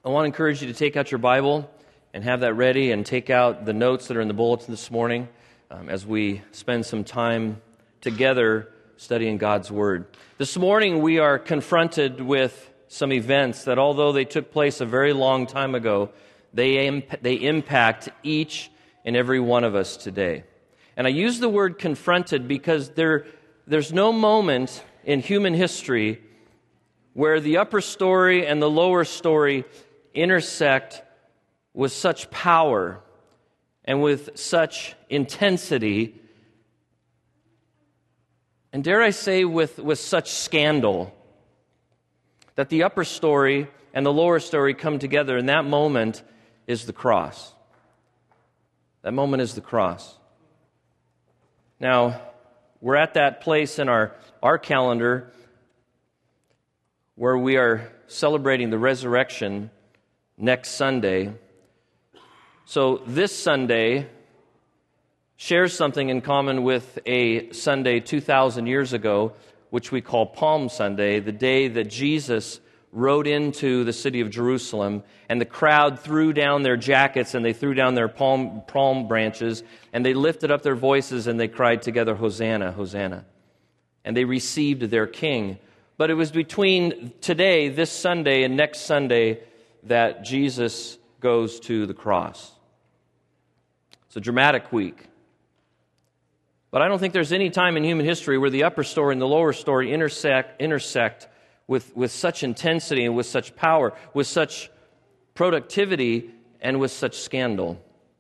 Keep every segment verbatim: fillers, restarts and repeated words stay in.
I want to encourage you to take out your Bible and have that ready and take out the notes that are in the bulletin this morning um, as we spend some time together studying God's Word. This morning we are confronted with some events that, although they took place a very long time ago, they, imp- they impact each and every one of us today. And I use the word confronted because there, there's no moment in human history where the upper story and the lower story intersect with such power and with such intensity, and dare I say, with, with such scandal, that the upper story and the lower story come together, and that moment is the cross. That moment is the cross. Now, we're at that place in our, our calendar where we are celebrating the resurrection next Sunday. So this Sunday shares something in common with a Sunday two thousand years ago, which we call Palm Sunday, the day that Jesus rode into the city of Jerusalem, and the crowd threw down their jackets and they threw down their palm, palm branches, and they lifted up their voices and they cried together, "Hosanna, Hosanna." And they received their king. But it was between today, this Sunday, and next Sunday that Jesus goes to the cross. It's a dramatic week. But I don't think there's any time in human history where the upper story and the lower story intersect, intersect with, with such intensity and with such power, with such productivity and with such scandal.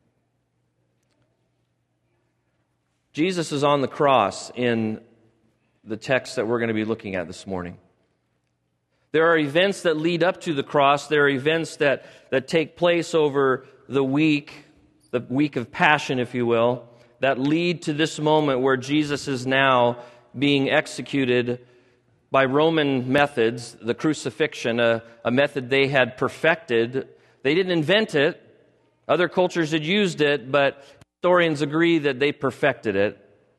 Jesus is on the cross in the text that we're going to be looking at this morning. There are events that lead up to the cross. There are events that, that take place over the week, the week of Passion, if you will, that lead to this moment where Jesus is now being executed by Roman methods, the crucifixion, a, a method they had perfected. They didn't invent it. Other cultures had used it, but historians agree that they perfected it.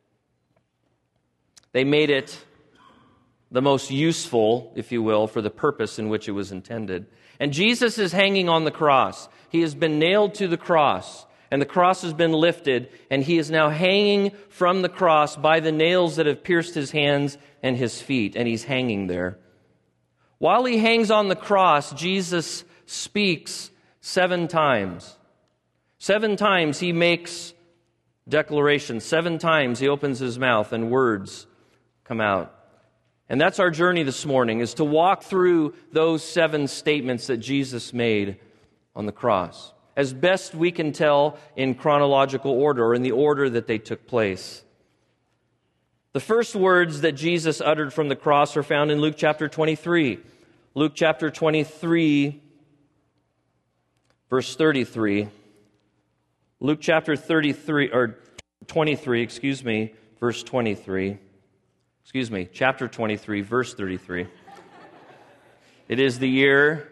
They made it the most useful, if you will, for the purpose in which it was intended. And Jesus is hanging on the cross. He has been nailed to the cross, and the cross has been lifted, and he is now hanging from the cross by the nails that have pierced his hands and his feet, and he's hanging there. While he hangs on the cross, Jesus speaks seven times. Seven times he makes declarations. Seven times he opens his mouth and words come out. And that's our journey this morning, is to walk through those seven statements that Jesus made on the cross, as best we can tell in chronological order, or in the order that they took place. The first words that Jesus uttered from the cross are found in Luke chapter twenty-three. Luke chapter twenty-three, verse thirty-three. Luke chapter thirty-three, or twenty-three, excuse me, verse twenty-three. Excuse me, chapter twenty-three, verse thirty-three. It is the year...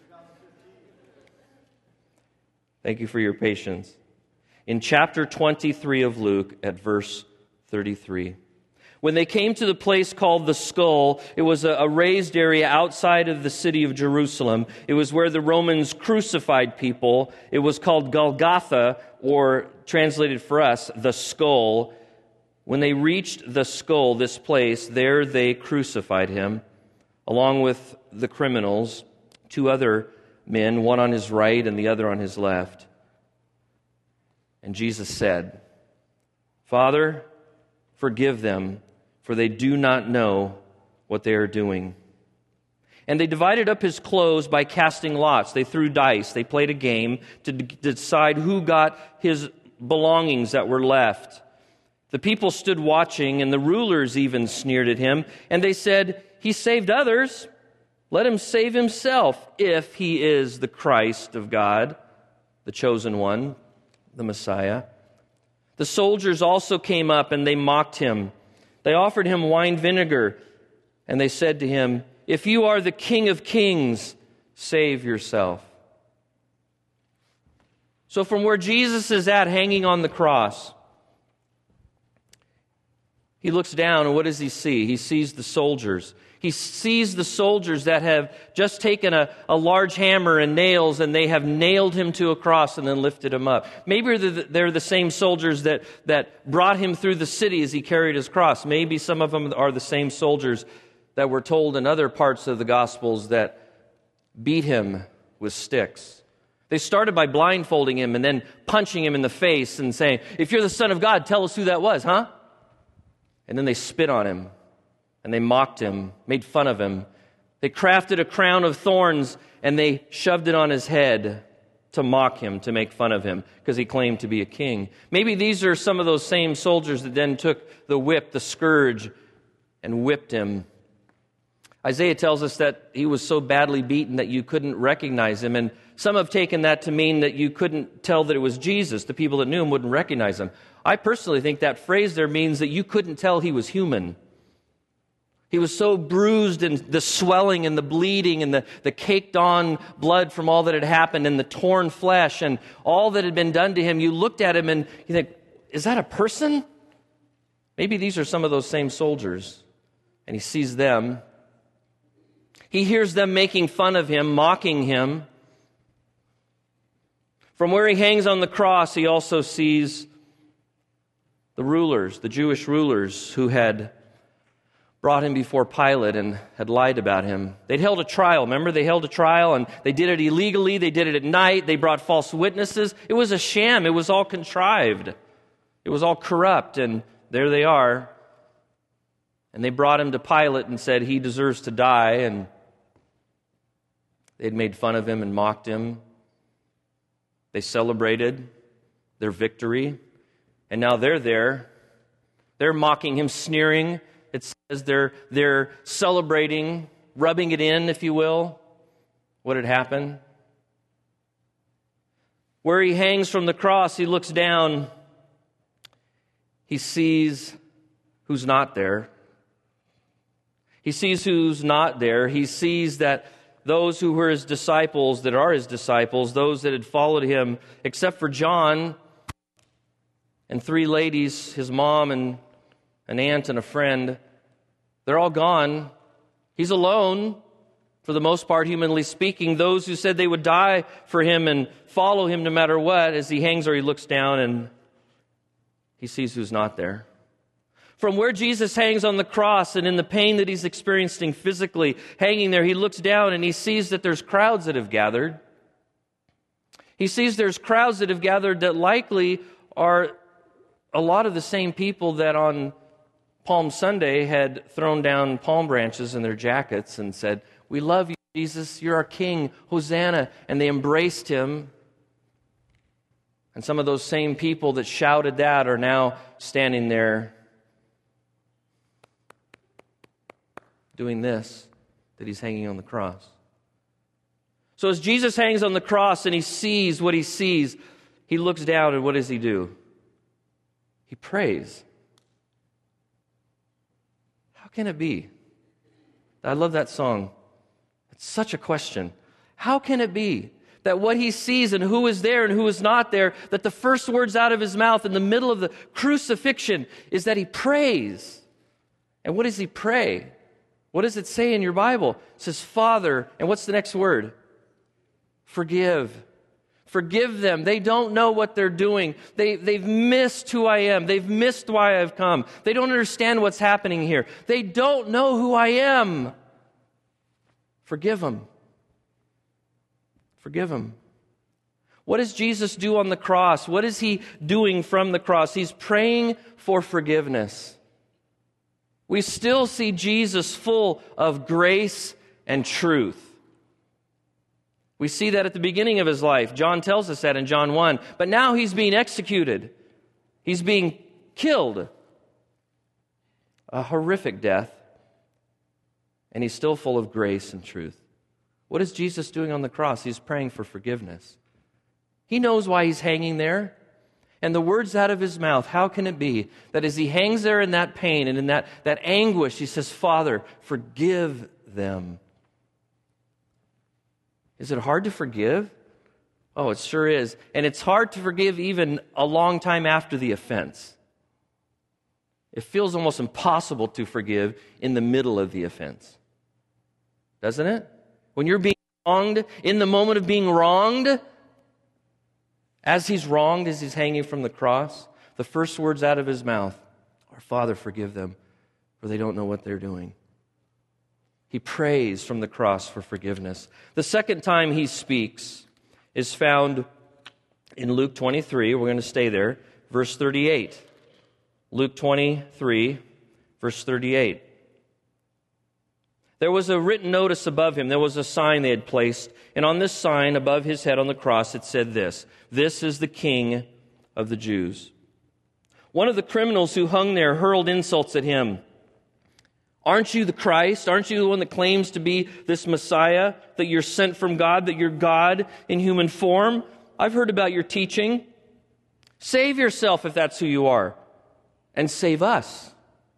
Thank you for your patience. In chapter twenty-three of Luke, at verse thirty-three. When they came to the place called the Skull, it was a, a raised area outside of the city of Jerusalem. It was where the Romans crucified people. It was called Golgotha, or translated for us, the Skull. When they reached the Skull, this place, there they crucified him, along with the criminals, two other men, one on his right and the other on his left. And Jesus said, "Father, forgive them, for they do not know what they are doing." And they divided up his clothes by casting lots. They threw dice. They played a game to d- decide who got his belongings that were left. The people stood watching, and the rulers even sneered at him. And they said, "He saved others. Let him save himself, if he is the Christ of God, the chosen one, the Messiah." The soldiers also came up, and they mocked him. They offered him wine vinegar, and they said to him, "If you are the King of Kings, save yourself." So from where Jesus is at, hanging on the cross, he looks down, and what does he see? He sees the soldiers. He He sees the soldiers that have just taken a, a large hammer and nails, and they have nailed him to a cross and then lifted him up. Maybe they're the, they're the same soldiers that, that brought him through the city as he carried his cross. Maybe some of them are the same soldiers that were told in other parts of the Gospels that beat him with sticks. They started by blindfolding him and then punching him in the face and saying, "If you're the Son of God, tell us who that was, huh?" And then they spit on him. And they mocked him, made fun of him. They crafted a crown of thorns and they shoved it on his head to mock him, to make fun of him, because he claimed to be a king. Maybe these are some of those same soldiers that then took the whip, the scourge, and whipped him. Isaiah tells us that he was so badly beaten that you couldn't recognize him. And some have taken that to mean that you couldn't tell that it was Jesus. The people that knew him wouldn't recognize him. I personally think that phrase there means that you couldn't tell he was human. He was so bruised, and the swelling and the bleeding and the, the caked on blood from all that had happened and the torn flesh and all that had been done to him. You looked at him and you think, is that a person? Maybe these are some of those same soldiers. And he sees them. He hears them making fun of him, mocking him. From where he hangs on the cross, he also sees the rulers, the Jewish rulers who had brought him before Pilate and had lied about him. They'd held a trial. Remember, they held a trial and they did it illegally. They did it at night. They brought false witnesses. It was a sham. It was all contrived. It was all corrupt. And there they are. And they brought him to Pilate and said he deserves to die. And they'd made fun of him and mocked him. They celebrated their victory. And now they're there. They're mocking him, sneering. It says they're, they're celebrating, rubbing it in, if you will, what had happened. Where he hangs from the cross, he looks down. He sees who's not there. He sees who's not there. He sees that those who were his disciples, that are his disciples, those that had followed him, except for John and three ladies, his mom and an aunt and a friend, they're all gone. He's alone, for the most part, humanly speaking. Those who said they would die for him and follow him no matter what, as he hangs or he looks down and he sees who's not there. From where Jesus hangs on the cross and in the pain that he's experiencing physically, hanging there, he looks down and he sees that there's crowds that have gathered. He sees there's crowds that have gathered that likely are a lot of the same people that on Palm Sunday had thrown down palm branches in their jackets and said, "We love you, Jesus. You're our King. Hosanna." And they embraced him. And some of those same people that shouted that are now standing there doing this, that he's hanging on the cross. So as Jesus hangs on the cross and he sees what he sees, he looks down and what does he do? He prays. How can it be? I love that song. It's such a question. How can it be that what he sees and who is there and who is not there, that the first words out of his mouth in the middle of the crucifixion is that he prays? And what does he pray? What does it say in your Bible? It says, Father, and what's the next word? Forgive. Forgive them. They don't know what they're doing. They, they've missed who I am. They've missed why I've come. They don't understand what's happening here. They don't know who I am. Forgive them. Forgive them. What does Jesus do on the cross? What is he doing from the cross? He's praying for forgiveness. We still see Jesus full of grace and truth. We see that at the beginning of his life. John tells us that in John one. But now he's being executed. He's being killed. A horrific death. And he's still full of grace and truth. What is Jesus doing on the cross? He's praying for forgiveness. He knows why he's hanging there. And the words out of his mouth, how can it be that as he hangs there in that pain and in that, that anguish, he says, Father, forgive them. Is it hard to forgive? Oh, it sure is. And it's hard to forgive even a long time after the offense. It feels almost impossible to forgive in the middle of the offense. doesn't it? When you're being wronged, in the moment of being wronged, as he's wronged, as he's hanging from the cross, the first words out of his mouth, "Our Father, forgive them, for they don't know what they're doing." He prays from the cross for forgiveness. The second time he speaks is found in Luke twenty-three. We're going to stay there. Verse thirty-eight. Luke twenty-three, verse thirty-eight. There was a written notice above him. There was a sign they had placed. And on this sign above his head on the cross, it said this: "This is the King of the Jews." One of the criminals who hung there hurled insults at him. "Aren't you the Christ? Aren't you the one that claims to be this Messiah, that you're sent from God, that you're God in human form? I've heard about your teaching. Save yourself if that's who you are, and save us."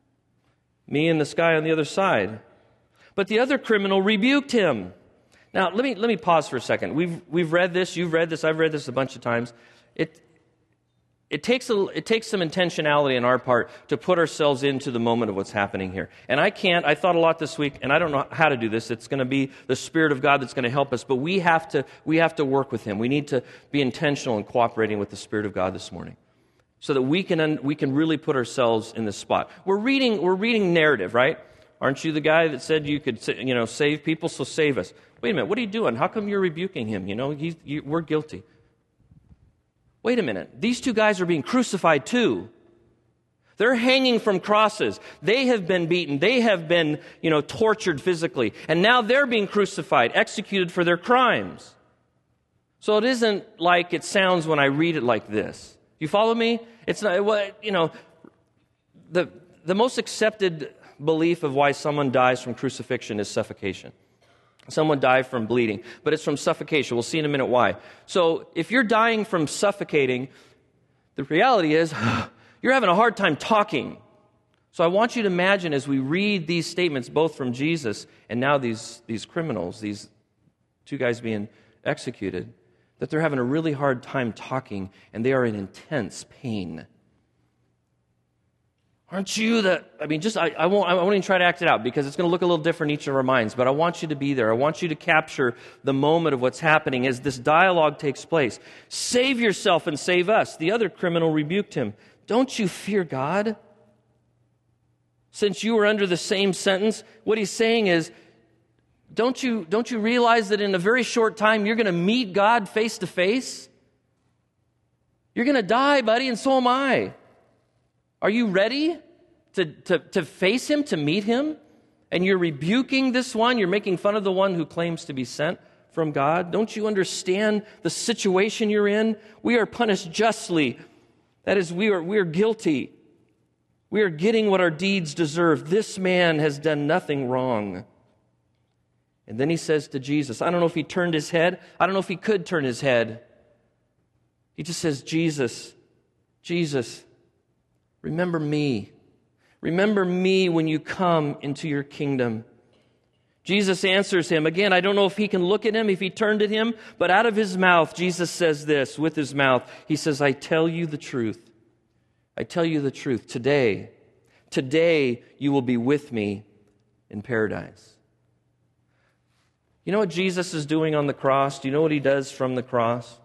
Me and this guy on the other side. But the other criminal rebuked him. Now, let me let me pause for a second. We've we've read this, you've read this, I've read this a bunch of times. It it takes a it takes some intentionality on our part to put ourselves into the moment of what's happening here. And I can't, I thought a lot this week, and I don't know how to do this. It's going to be the Spirit of God that's going to help us, but we have to we have to work with him. We need to be intentional in cooperating with the Spirit of God this morning, so that we can we can really put ourselves in this spot. We're reading we're reading narrative, right? Aren't you the guy that said you could, you know, save people, so save us? Wait a minute, what are you doing? How come you're rebuking him? You know, he's, you, we're guilty. Wait a minute, these two guys are being crucified too. They're hanging from crosses. They have been beaten. They have been, you know, tortured physically. And now they're being crucified, executed for their crimes. So it isn't like it sounds when I read it like this. You follow me? It's not, well, you know, the the most accepted belief of why someone dies from crucifixion is suffocation. Someone died from bleeding, but it's from suffocation. We'll see in a minute why. So if you're dying from suffocating, the reality is you're having a hard time talking. So I want you to imagine as we read these statements, both from Jesus and now these, these criminals, these two guys being executed, that they're having a really hard time talking and they are in intense pain. Aren't you the, I mean, just, I, I won't, I won't even try to act it out because it's going to look a little different in each of our minds, but I want you to be there. I want you to capture the moment of what's happening as this dialogue takes place. Save yourself and save us. The other criminal rebuked him. Don't you fear God? Since you were under the same sentence, what he's saying is, don't you, don't you realize that in a very short time you're going to meet God face to face? You're going to die, buddy, and so am I. Are you ready to, to, to face him, to meet him? And you're rebuking this one, you're making fun of the one who claims to be sent from God. Don't you understand the situation you're in? We are punished justly. That is, we are, we are guilty. We are getting what our deeds deserve. This man has done nothing wrong. And then he says to Jesus, I don't know if he turned his head. I don't know if he could turn his head. He just says, Jesus, Jesus, remember me. Remember me when you come into your kingdom. Jesus answers him. Again, I don't know if he can look at him, if he turned at him, but out of his mouth, Jesus says this with his mouth. He says, I tell you the truth. I tell you the truth. Today, today you will be with me in paradise. You know what Jesus is doing on the cross? Do you know what he does from the cross?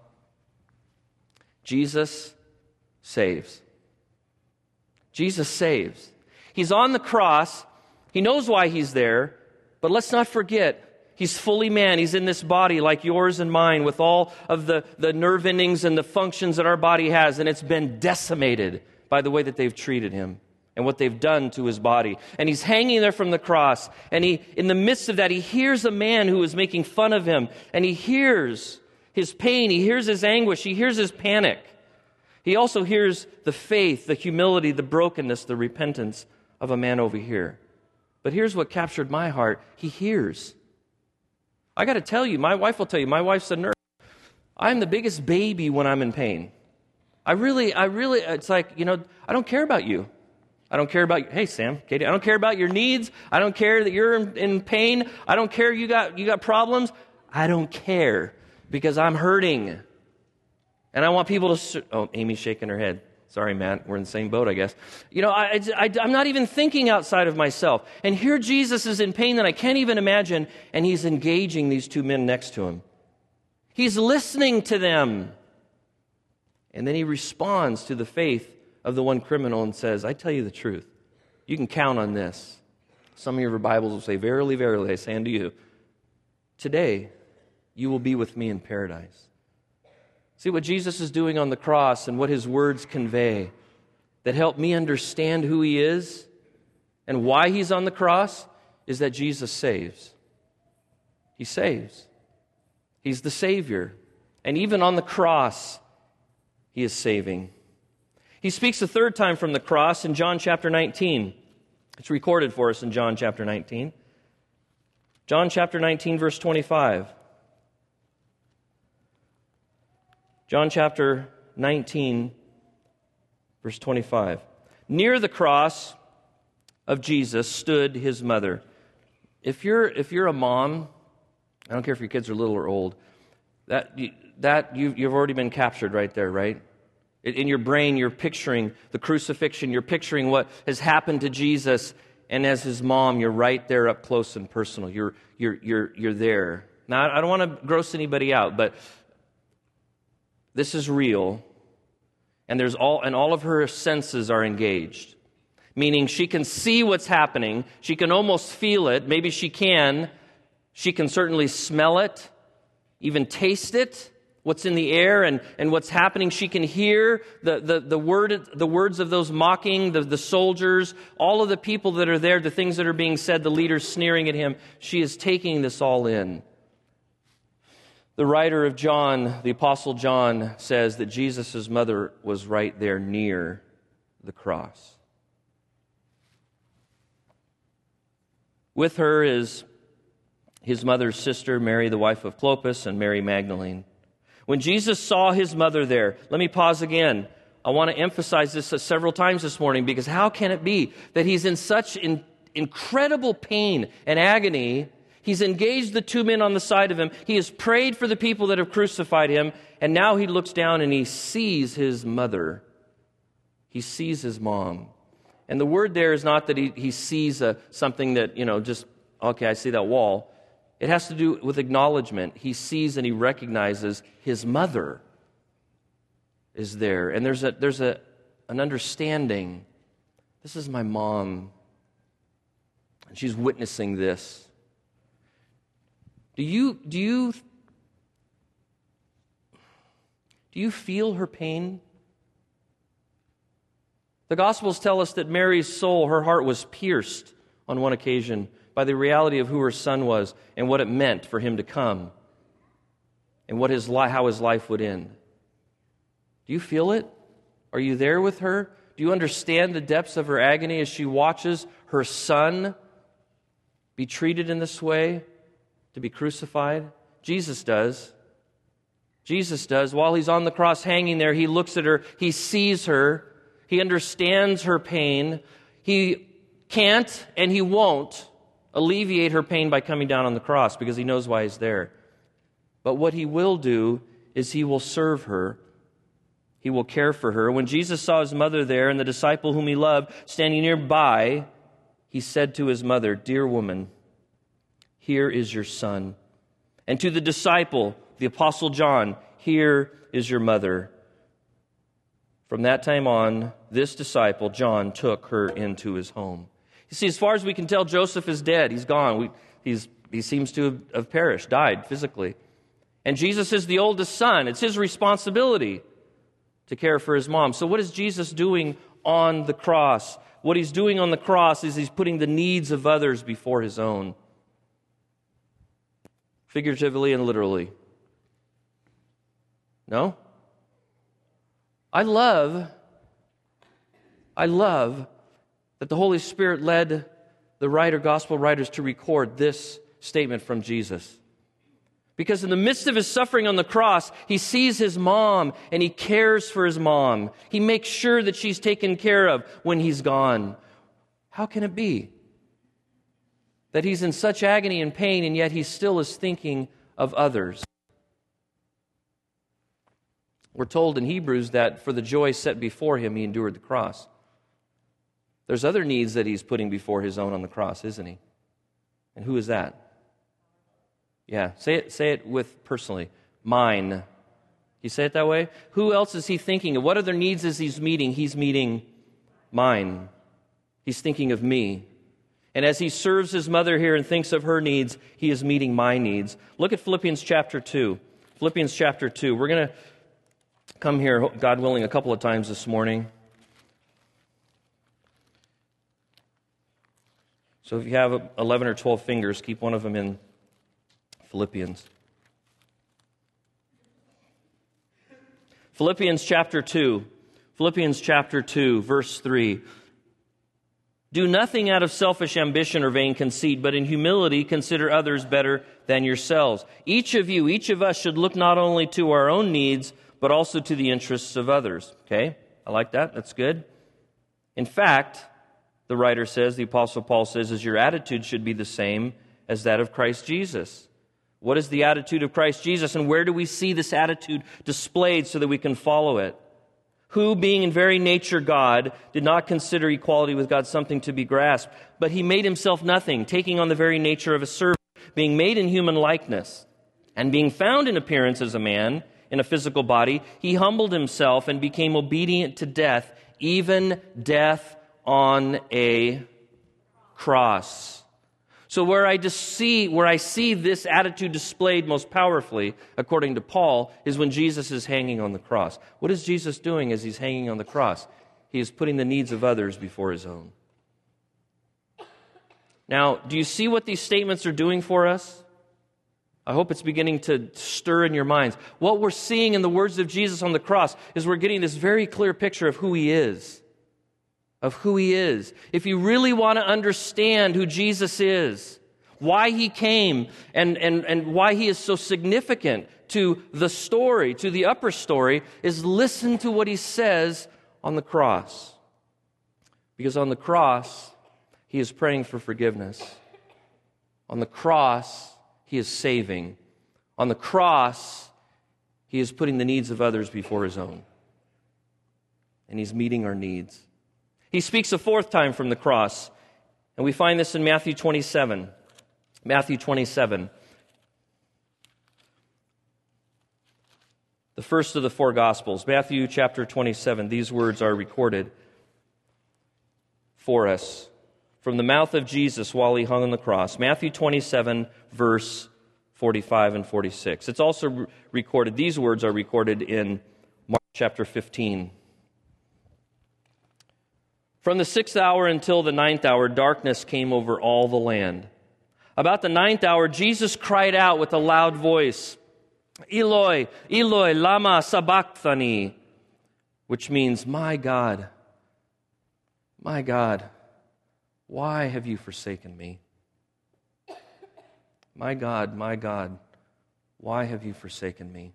Jesus saves. Jesus saves. He's on the cross. He knows why he's there. But let's not forget, he's fully man. He's in this body like yours and mine with all of the, the nerve endings and the functions that our body has. And it's been decimated by the way that they've treated him and what they've done to his body. And he's hanging there from the cross. And he, in the midst of that, he hears a man who is making fun of him. And he hears his pain. He hears his anguish. He hears his panic. He also hears the faith, the humility, the brokenness, the repentance of a man over here. But here's what captured my heart. He hears. I got to tell you, my wife will tell you, my wife's a nurse. I'm the biggest baby when I'm in pain. I really, I really, it's like, you know, I don't care about you. I don't care about, hey, Sam, Katie, I don't care about your needs. I don't care that you're in, in pain. I don't care you got, you got problems. I don't care because I'm hurting. And I want people to, oh, Amy's shaking her head. Sorry, Matt, we're in the same boat, I guess. You know, I, I, I'm not even thinking outside of myself. And here Jesus is in pain that I can't even imagine, and he's engaging these two men next to him. He's listening to them. And then he responds to the faith of the one criminal and says, I tell you the truth. You can count on this. Some of your Bibles will say, verily, verily, I say unto you, today you will be with me in paradise. See what Jesus is doing on the cross and what his words convey that help me understand who he is and why he's on the cross is that Jesus saves. He saves. He's the Savior. And even on the cross, he is saving. He speaks a third time from the cross in John chapter nineteen. It's recorded for us in John chapter nineteen. John chapter nineteen, verse twenty-five. John chapter nineteen, verse twenty-five. Near the cross of Jesus stood his mother. If you're if you're a mom, I don't care if your kids are little or old, that that you you've already been captured right there, right? In your brain, you're picturing the crucifixion. You're picturing what has happened to Jesus, and as his mom, you're right there up close and personal. You're you're you're you're there. Now, I don't want to gross anybody out, but this is real, and there's all and all of her senses are engaged. Meaning she can see what's happening, she can almost feel it, maybe she can, she can certainly smell it, even taste it, what's in the air and, and what's happening. She can hear the, the, the word the words of those mocking, the, the soldiers, all of the people that are there, the things that are being said, the leaders sneering at him. She is taking this all in. The writer of John, the Apostle John, says that Jesus' mother was right there near the cross. With her is his mother's sister, Mary, the wife of Clopas, and Mary Magdalene. When Jesus saw his mother there, let me pause again. I want to emphasize this several times this morning, because how can it be that he's in such in, incredible pain and agony? He's engaged the two men on the side of him. He has prayed for the people that have crucified him, and now he looks down and he sees his mother. He sees his mom. And the word there is not that he, he sees a, something that, you know, just, okay, I see that wall. It has to do with acknowledgement. He sees and he recognizes his mother is there. And there's a there's a an understanding. This is my mom. And she's witnessing this. Do you do you do you feel her pain? The Gospels tell us that Mary's soul, her heart was pierced on one occasion by the reality of who her son was and what it meant for him to come and what his li- how his life would end. Do you feel it? Are you there with her? Do you understand the depths of her agony as she watches her son be treated in this way, to be crucified? Jesus does. Jesus does. While he's on the cross hanging there, he looks at her, he sees her, he understands her pain. He can't and he won't alleviate her pain by coming down on the cross because he knows why he's there. But what he will do is he will serve her. He will care for her. When Jesus saw his mother there and the disciple whom he loved standing nearby, he said to his mother, "Dear woman, here is your son." And to the disciple, the Apostle John, "Here is your mother." From that time on, this disciple, John, took her into his home. You see, as far as we can tell, Joseph is dead. He's gone. We, he's, he seems to have, have perished, died physically. And Jesus is the oldest son. It's his responsibility to care for his mom. So what is Jesus doing on the cross? What he's doing on the cross is he's putting the needs of others before his own. Figuratively and literally. No? I love, I love that the Holy Spirit led the writer, gospel writers to record this statement from Jesus. Because in the midst of his suffering on the cross, he sees his mom and he cares for his mom. He makes sure that she's taken care of when he's gone. How can it be that he's in such agony and pain and yet he still is thinking of others? We're told in Hebrews that for the joy set before him, he endured the cross. There's other needs that he's putting before his own on the cross, isn't he? And who is that? Yeah, say it, say it with personally. Mine. You say it that way? Who else is he thinking of? What other needs is he meeting? He's meeting mine. He's thinking of me. And as he serves his mother here and thinks of her needs, he is meeting my needs. Look at Philippians chapter two. Philippians chapter two. We're going to come here, God willing, a couple of times this morning. So if you have eleven or twelve fingers, keep one of them in Philippians. Philippians chapter two. Philippians chapter two, verse three. Do nothing out of selfish ambition or vain conceit, but in humility consider others better than yourselves. Each of you, each of us should look not only to our own needs, but also to the interests of others. Okay? I like that. That's good. In fact, the writer says, the Apostle Paul says, is your attitude should be the same as that of Christ Jesus. What is the attitude of Christ Jesus, and where do we see this attitude displayed so that we can follow it? Who, being in very nature God, did not consider equality with God something to be grasped, but he made himself nothing, taking on the very nature of a servant, being made in human likeness, and being found in appearance as a man, in a physical body, he humbled himself and became obedient to death, even death on a cross. So where I just see, where I see this attitude displayed most powerfully, according to Paul, is when Jesus is hanging on the cross. What is Jesus doing as he's hanging on the cross? He is putting the needs of others before his own. Now, do you see what these statements are doing for us? I hope it's beginning to stir in your minds. What we're seeing in the words of Jesus on the cross is we're getting this very clear picture of who he is. Of who he is. If you really want to understand who Jesus is, why he came, and, and, and why he is so significant to the story, to the upper story, is listen to what he says on the cross. Because on the cross, he is praying for forgiveness. On the cross, he is saving. On the cross, he is putting the needs of others before his own. And he's meeting our needs. He speaks a fourth time from the cross, and we find this in Matthew twenty-seven. Matthew twenty-seven. The first of the four Gospels. Matthew chapter twenty-seven. These words are recorded for us from the mouth of Jesus while he hung on the cross. Matthew twenty-seven, verse forty-five and forty-six. It's also recorded, these words are recorded in Mark chapter fifteen. From the sixth hour until the ninth hour, darkness came over all the land. About the ninth hour, Jesus cried out with a loud voice, Eloi, Eloi, lama sabachthani, which means, my God, my God, why have you forsaken me? My God, my God, why have you forsaken me?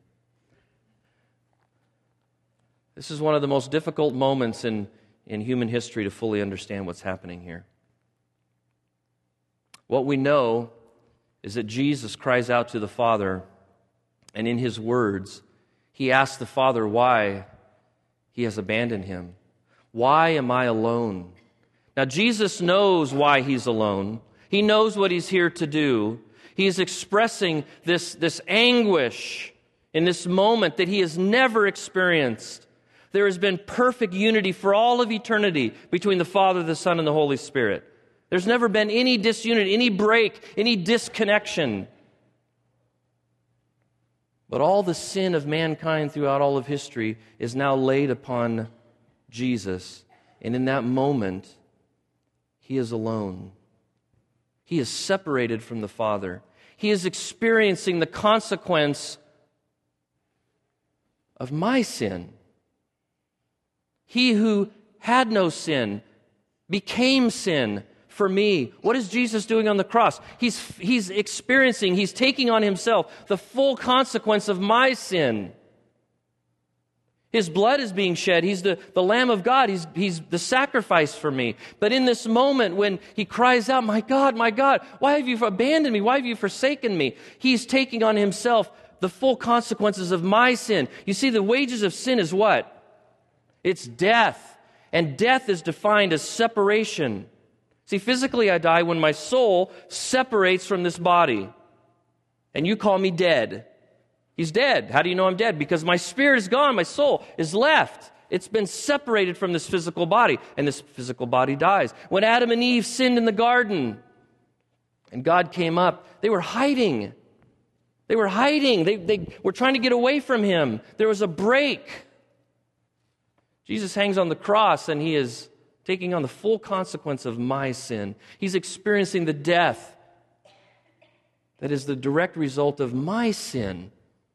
This is one of the most difficult moments in in human history to fully understand what's happening here. What we know is that Jesus cries out to the Father, and in his words, he asks the Father why he has abandoned him. Why am I alone? Now, Jesus knows why he's alone. He knows what he's here to do. He's expressing this, this anguish in this moment that he has never experienced. There has been perfect unity for all of eternity between the Father, the Son, and the Holy Spirit. There's never been any disunity, any break, any disconnection. But all the sin of mankind throughout all of history is now laid upon Jesus. And in that moment, he is alone. He is separated from the Father. He is experiencing the consequence of my sin. He who had no sin became sin for me. What is Jesus doing on the cross? He's, he's experiencing, he's taking on himself the full consequence of my sin. His blood is being shed. He's the, the Lamb of God. He's, he's the sacrifice for me. But in this moment when he cries out, my God, my God, why have you abandoned me? Why have you forsaken me? He's taking on himself the full consequences of my sin. You see, the wages of sin is what? It's death. And death is defined as separation. See, physically I die when my soul separates from this body. And you call me dead. He's dead. How do you know I'm dead? Because my spirit is gone. My soul is left. It's been separated from this physical body. And this physical body dies. When Adam and Eve sinned in the garden and God came up, they were hiding. They were hiding. They, they were trying to get away from Him. There was a break. Jesus hangs on the cross and He is taking on the full consequence of my sin. He's experiencing the death that is the direct result of my sin.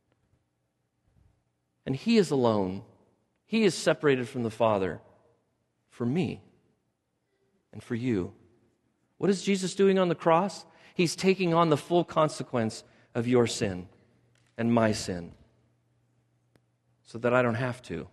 And He is alone. He is separated from the Father for me and for you. What is Jesus doing on the cross? He's taking on the full consequence of your sin and my sin so that I don't have to.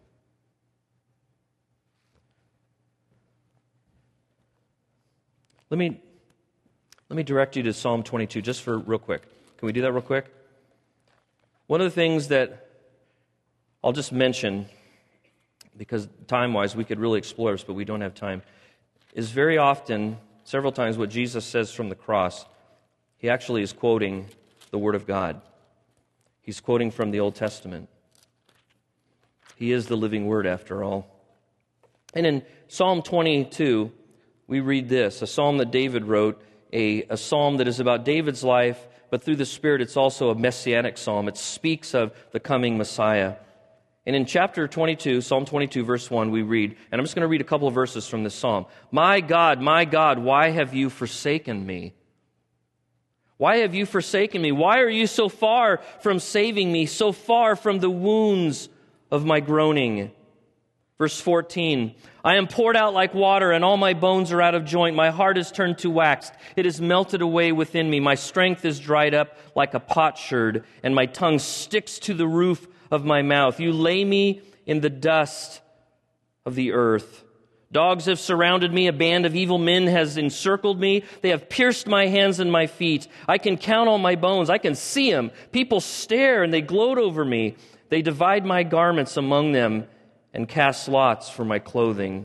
Let me, let me direct you to Psalm twenty-two just for real quick. Can we do that real quick? One of the things that I'll just mention, because time-wise we could really explore this, but we don't have time, is very often, several times, what Jesus says from the cross, He actually is quoting the Word of God. He's quoting from the Old Testament. He is the living Word, after all. And in Psalm twenty-two, we read this, a psalm that David wrote, a, a psalm that is about David's life, but through the Spirit it's also a messianic psalm. It speaks of the coming Messiah. And in chapter twenty-two, Psalm twenty-two, verse one, we read, and I'm just going to read a couple of verses from this psalm. My God, my God, why have you forsaken me? Why have you forsaken me? Why are you so far from saving me, so far from the wounds of my groaning? Verse fourteen, I am poured out like water, and all my bones are out of joint. My heart is turned to wax. It is melted away within me. My strength is dried up like a potsherd, and my tongue sticks to the roof of my mouth. You lay me in the dust of the earth. Dogs have surrounded me. A band of evil men has encircled me. They have pierced my hands and my feet. I can count all my bones. I can see them. People stare and they gloat over me. They divide my garments among them and cast lots for my clothing.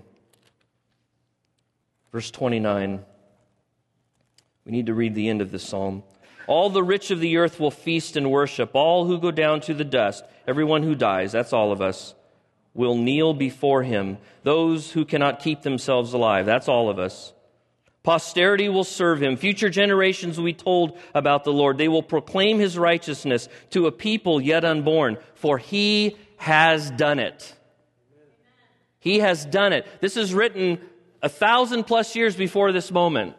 Verse twenty-nine. We need to read the end of this psalm. All the rich of the earth will feast and worship. All who go down to the dust, everyone who dies, that's all of us, will kneel before Him. Those who cannot keep themselves alive, that's all of us. Posterity will serve Him. Future generations will be told about the Lord. They will proclaim His righteousness to a people yet unborn, for He has done it. He has done it. This is written a thousand plus years before this moment.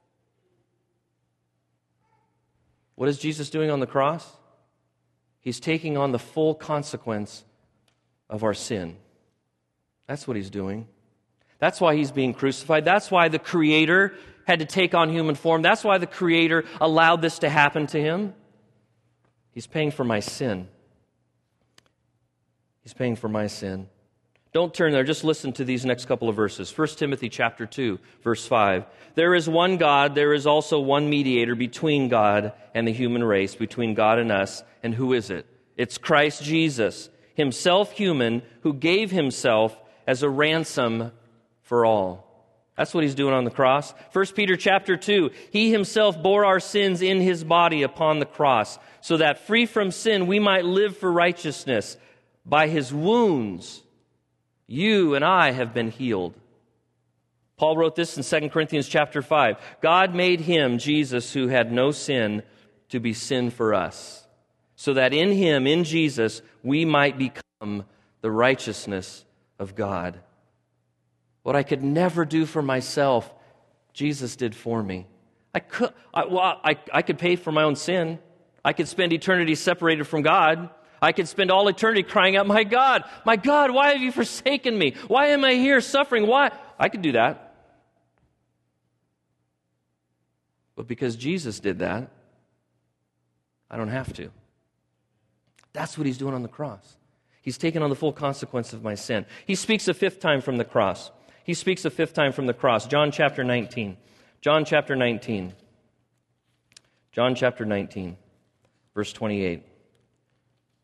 What is Jesus doing on the cross? He's taking on the full consequence of our sin. That's what He's doing. That's why He's being crucified. That's why the Creator had to take on human form. That's why the Creator allowed this to happen to Him. He's paying for my sin. He's paying for my sin. Don't turn there. Just listen to these next couple of verses. First Timothy chapter two, verse five. There is one God, there is also one mediator between God and the human race, between God and us. And who is it? It's Christ Jesus, Himself human, who gave Himself as a ransom for all. That's what He's doing on the cross. First Peter chapter two, He Himself bore our sins in His body upon the cross, so that free from sin we might live for righteousness. By His wounds you and I have been healed. Paul wrote this in Second Corinthians chapter five. God made Him, Jesus, who had no sin, to be sin for us, so that in Him, in Jesus, we might become the righteousness of God. What I could never do for myself, Jesus did for me. I could, I, well, I, I could pay for my own sin. I could spend eternity separated from God. I could spend all eternity crying out, my God, my God, why have you forsaken me? Why am I here suffering? Why? I could do that. But because Jesus did that, I don't have to. That's what He's doing on the cross. He's taken on the full consequence of my sin. He speaks a fifth time from the cross. He speaks a fifth time from the cross. John chapter nineteen. John chapter nineteen. John chapter nineteen, verse twenty-eight.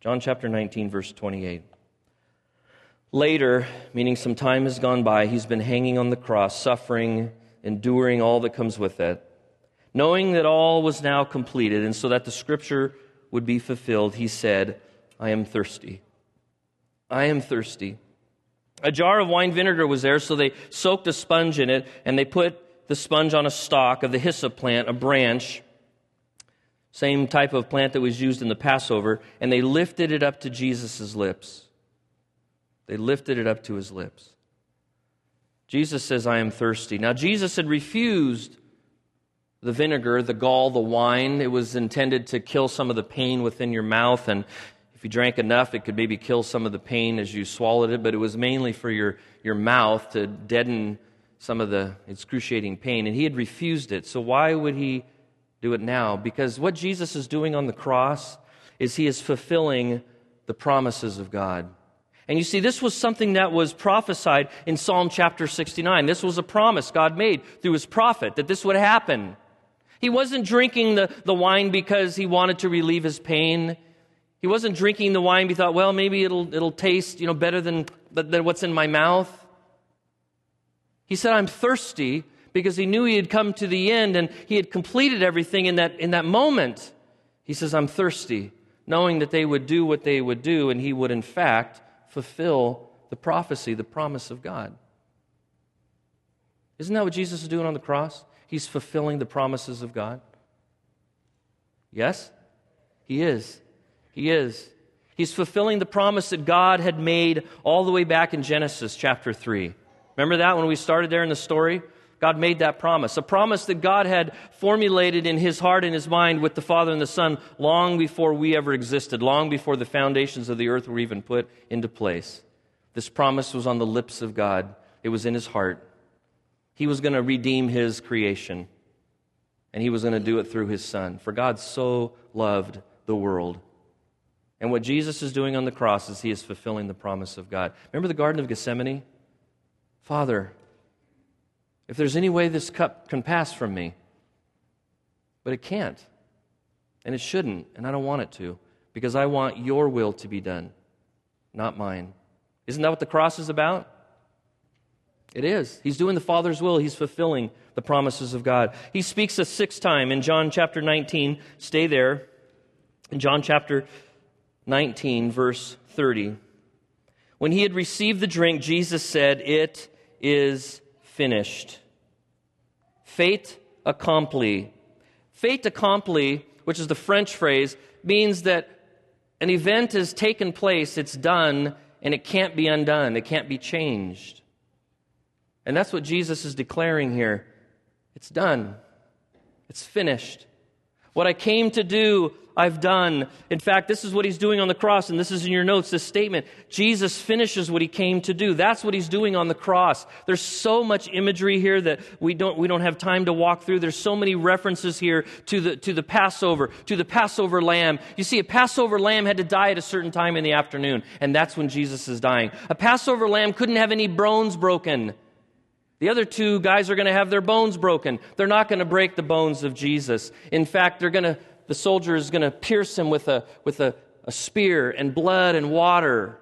John chapter nineteen, verse twenty-eight. Later, meaning some time has gone by, he's been hanging on the cross, suffering, enduring all that comes with it. Knowing that all was now completed, and so that the Scripture would be fulfilled, he said, I am thirsty. I am thirsty. A jar of wine vinegar was there, so they soaked a sponge in it, and they put the sponge on a stalk of the hyssop plant, a branch, same type of plant that was used in the Passover, and they lifted it up to Jesus' lips. They lifted it up to his lips. Jesus says, I am thirsty. Now, Jesus had refused the vinegar, the gall, the wine. It was intended to kill some of the pain within your mouth, and if you drank enough, it could maybe kill some of the pain as you swallowed it, but it was mainly for your, your mouth to deaden some of the excruciating pain, and he had refused it. So why would he do it now? Because what Jesus is doing on the cross is he is fulfilling the promises of God. And you see, this was something that was prophesied in Psalm chapter sixty-nine. This was a promise God made through his prophet that this would happen. He wasn't drinking the, the wine because he wanted to relieve his pain. He wasn't drinking the wine because he thought, well, maybe it'll it'll taste, you know, better than, than what's in my mouth. He said, I'm thirsty, because he knew he had come to the end and he had completed everything in that in that moment. He says, I'm thirsty, knowing that they would do what they would do, and he would, in fact, fulfill the prophecy, the promise of God. Isn't that what Jesus is doing on the cross? He's fulfilling the promises of God. Yes? He is. He is. He's fulfilling the promise that God had made all the way back in Genesis chapter three. Remember that when we started there in the story? God made that promise, a promise that God had formulated in his heart and his mind with the Father and the Son long before we ever existed, long before the foundations of the earth were even put into place. This promise was on the lips of God. It was in his heart. He was going to redeem his creation, and he was going to do it through his Son. For God so loved the world. And what Jesus is doing on the cross is he is fulfilling the promise of God. Remember the Garden of Gethsemane? Father, if there's any way this cup can pass from me, but it can't, and it shouldn't, and I don't want it to, because I want your will to be done, not mine. Isn't that what the cross is about? It is. He's doing the Father's will. He's fulfilling the promises of God. He speaks a sixth time in John chapter nineteen. Stay there. In John chapter nineteen, verse thirty. When he had received the drink, Jesus said, it is finished. Fait accompli. Fait accompli, which is the French phrase, means that an event has taken place, it's done, and it can't be undone. It can't be changed. And that's what Jesus is declaring here. It's done. It's finished. What I came to do, I've done. In fact, this is what he's doing on the cross, and this is in your notes, this statement. Jesus finishes what he came to do. That's what he's doing on the cross. There's so much imagery here that we don't we don't have time to walk through. There's so many references here to the to the Passover, to the Passover lamb. You see, a Passover lamb had to die at a certain time in the afternoon, and that's when Jesus is dying. A Passover lamb couldn't have any bones broken. The other two guys are going to have their bones broken. They're not going to break the bones of Jesus. In fact, they're going to the soldier is going to pierce him with a with a, a spear, and blood and water.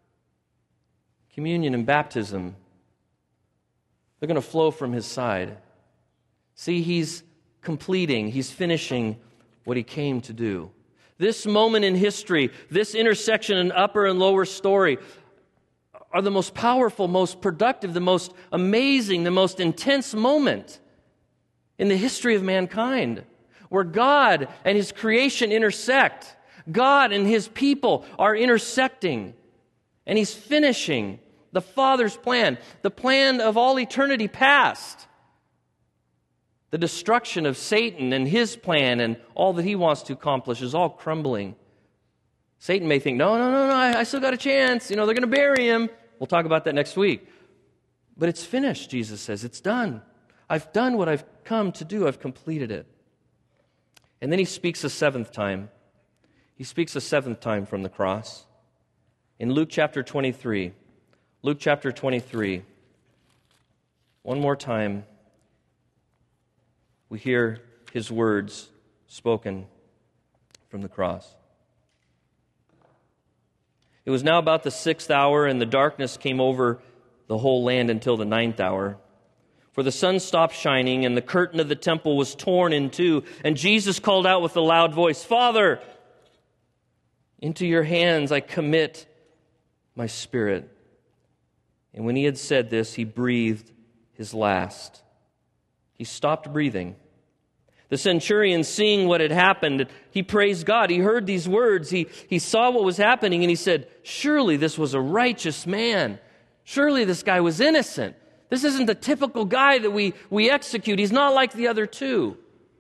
Communion and baptism, they're going to flow from his side. See, he's completing, he's finishing what he came to do. This moment in history, this intersection in upper and lower story, are the most powerful, most productive, the most amazing, the most intense moment in the history of mankind, where God and his creation intersect. God and his people are intersecting, and he's finishing the Father's plan, the plan of all eternity past. The destruction of Satan and his plan and all that he wants to accomplish is all crumbling. Satan may think, no, no, no, no, I, I still got a chance. You know, they're going to bury him. We'll talk about that next week. But it's finished, Jesus says. It's done. I've done what I've come to do. I've completed it. And then he speaks a seventh time. He speaks a seventh time from the cross. In Luke chapter twenty-three. Luke chapter twenty-three. One more time, we hear his words spoken from the cross. It was now about the sixth hour, and the darkness came over the whole land until the ninth hour. For the sun stopped shining, and the curtain of the temple was torn in two. And Jesus called out with a loud voice, "Father, into your hands I commit my spirit." And when he had said this, he breathed his last. He stopped breathing. The centurion, seeing what had happened, he praised God. He heard these words. He, he saw what was happening, and he said, "Surely this was a righteous man. Surely this guy was innocent. This isn't the typical guy that we, we execute. He's not like the other two."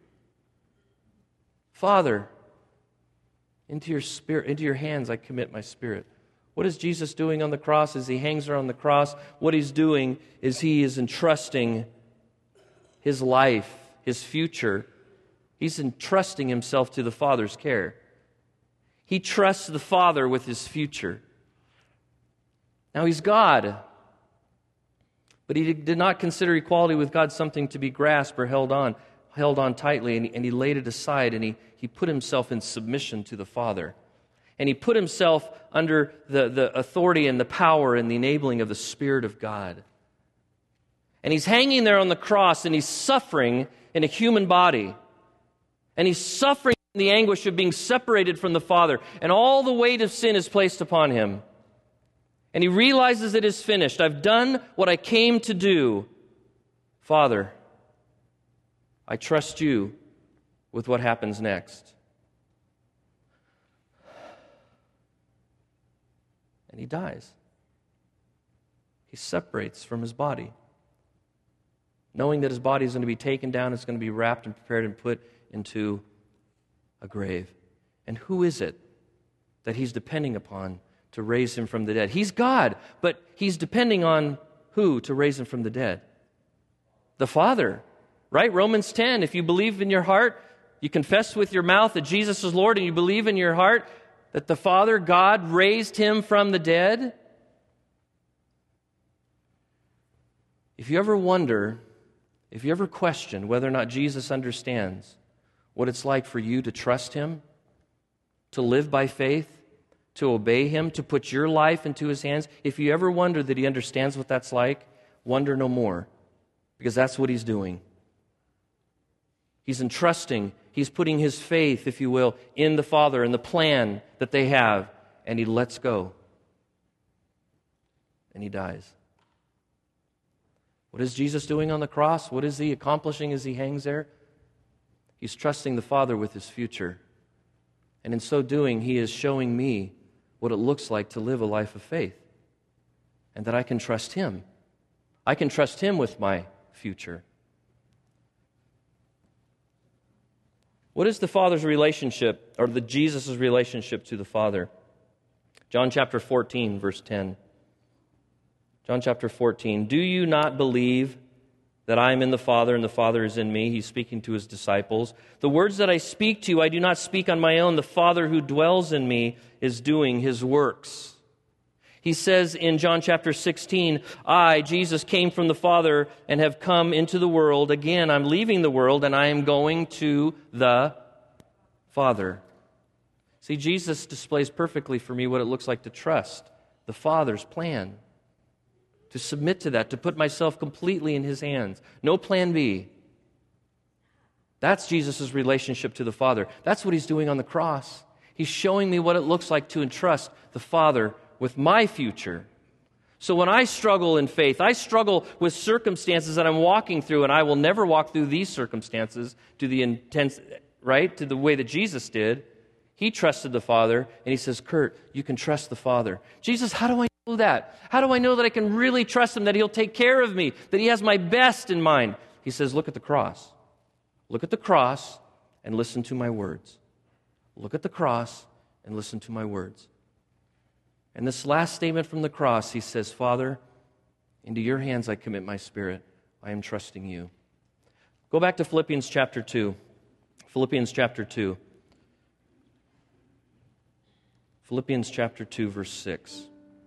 "Father, into your spirit, into your hands I commit my spirit." What is Jesus doing on the cross as he hangs there on the cross? What he's doing is he is entrusting his life, his future. He's entrusting himself to the Father's care. He trusts the Father with his future. Now he's God, but he did not consider equality with God something to be grasped or held on, held on tightly, and he, and he laid it aside, and he, he put himself in submission to the Father. And he put himself under the, the authority and the power and the enabling of the Spirit of God. And he's hanging there on the cross, and he's suffering in a human body. And he's suffering in the anguish of being separated from the Father. And all the weight of sin is placed upon him. And he realizes it is finished. I've done what I came to do. Father, I trust you with what happens next. And he dies. He separates from his body, knowing that his body is going to be taken down, it's going to be wrapped and prepared and put into a grave. And who is it that he's depending upon to raise him from the dead? He's God, but he's depending on who to raise him from the dead? The Father, right? Romans ten, if you believe in your heart, you confess with your mouth that Jesus is Lord, and you believe in your heart that the Father, God, raised him from the dead. If you ever wonder, if you ever question whether or not Jesus understands what it's like for you to trust him, to live by faith, to obey him, to put your life into his hands, if you ever wonder that he understands what that's like, wonder no more, because that's what he's doing. He's entrusting, he's putting his faith, if you will, in the Father and the plan that they have, and he lets go. And he dies. What is Jesus doing on the cross? What is he accomplishing as he hangs there? He's trusting the Father with his future. And in so doing, he is showing me what it looks like to live a life of faith, and that I can trust him. I can trust him with my future. What is the Father's relationship, or the Jesus' relationship to the Father? John chapter fourteen, verse ten. John chapter fourteen. "Do you not believe that I am in the Father and the Father is in me?" He's speaking to his disciples. "The words that I speak to you, I do not speak on my own. The Father who dwells in me is doing his works." He says in John chapter sixteen, "I, Jesus, came from the Father and have come into the world. Again, I'm leaving the world and I am going to the Father." See, Jesus displays perfectly for me what it looks like to trust the Father's plan, to submit to that, to put myself completely in his hands. No plan B. That's Jesus' relationship to the Father. That's what he's doing on the cross. He's showing me what it looks like to entrust the Father with my future. So when I struggle in faith, I struggle with circumstances that I'm walking through, and I will never walk through these circumstances to the intense, right, to the way that Jesus did. He trusted the Father, and he says, "Kurt, you can trust the Father." Jesus, how do I know that? How do I know that I can really trust him, that he'll take care of me, that he has my best in mind? He says, look at the cross. Look at the cross and listen to my words. Look at the cross and listen to my words. And this last statement from the cross, he says, "Father, into your hands I commit my spirit. I am trusting you." Go back to Philippians chapter two. Philippians chapter two. Philippians chapter two, verse six.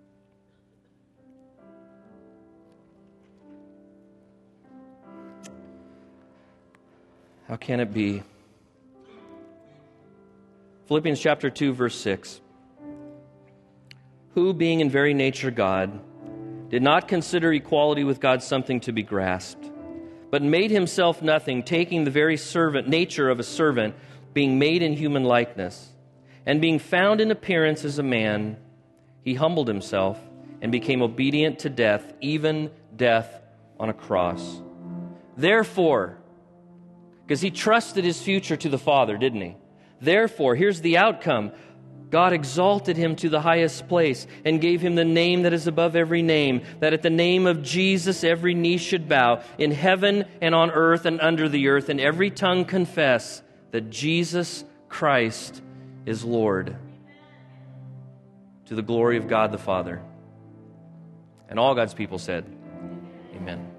How can it be? Philippians chapter two, verse six. who, being in very nature God, did not consider equality with God something to be grasped, but made himself nothing, taking the very servant nature of a servant, being made in human likeness, and being found in appearance as a man, he humbled himself and became obedient to death, even death on a cross. Therefore, because he trusted his future to the Father, didn't he? Therefore, here's the outcome. God exalted him to the highest place and gave him the name that is above every name, that at the name of Jesus every knee should bow, in heaven and on earth and under the earth, and every tongue confess that Jesus Christ is Lord, to the glory of God the Father. And all God's people said, Amen.